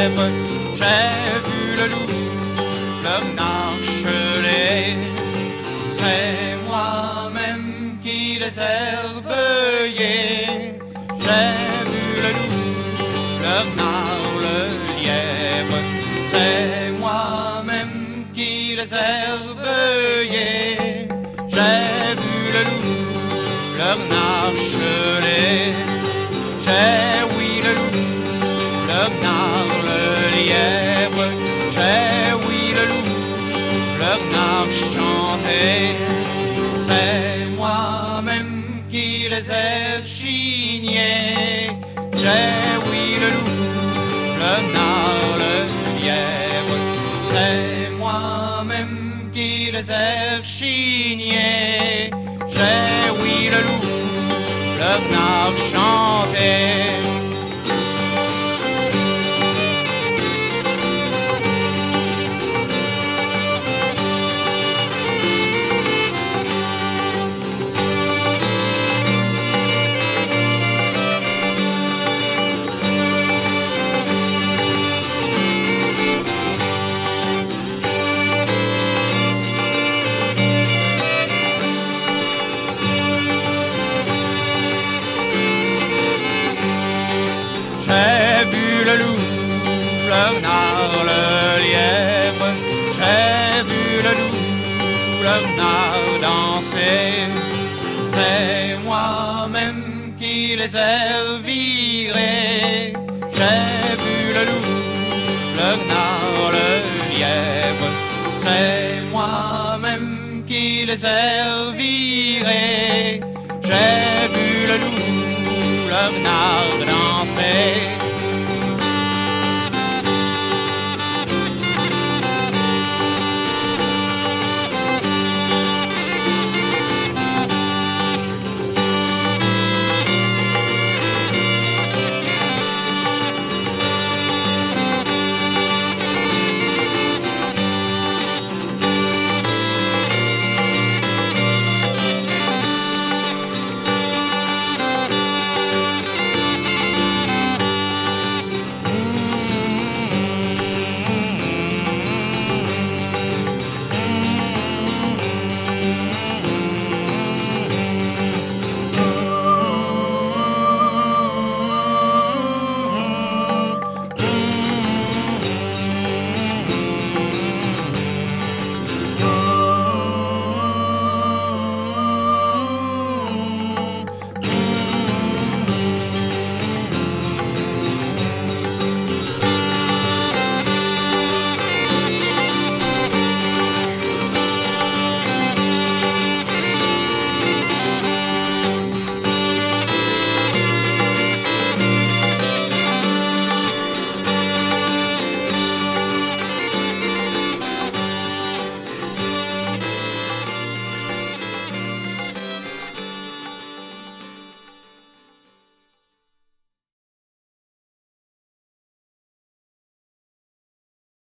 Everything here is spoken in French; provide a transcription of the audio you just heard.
lièvre, j'ai vu le loup, le narchelet. C'est moi-même qui les ai recueillis. J'ai vu le loup, le renard, le lièvre. C'est moi-même qui les ai recueillis. J'ai vu le loup, le narchelet. J'ai oui le loup, le renard, le lièvre. J'ai oui le loup, le renard chanter. C'est moi-même qui les ai rechignés. J'ai oui le loup, le renard, le lièvre. C'est moi-même qui les ai rechignés. J'ai oui le loup, le renard chanter. J'ai vu le loup, le renard, le lièvre. J'ai vu le loup, le renard danser. C'est moi-même qui les ai revirés. J'ai vu le loup, le renard, le lièvre. C'est moi-même qui les ai revirés. J'ai vu le loup, le renard danser.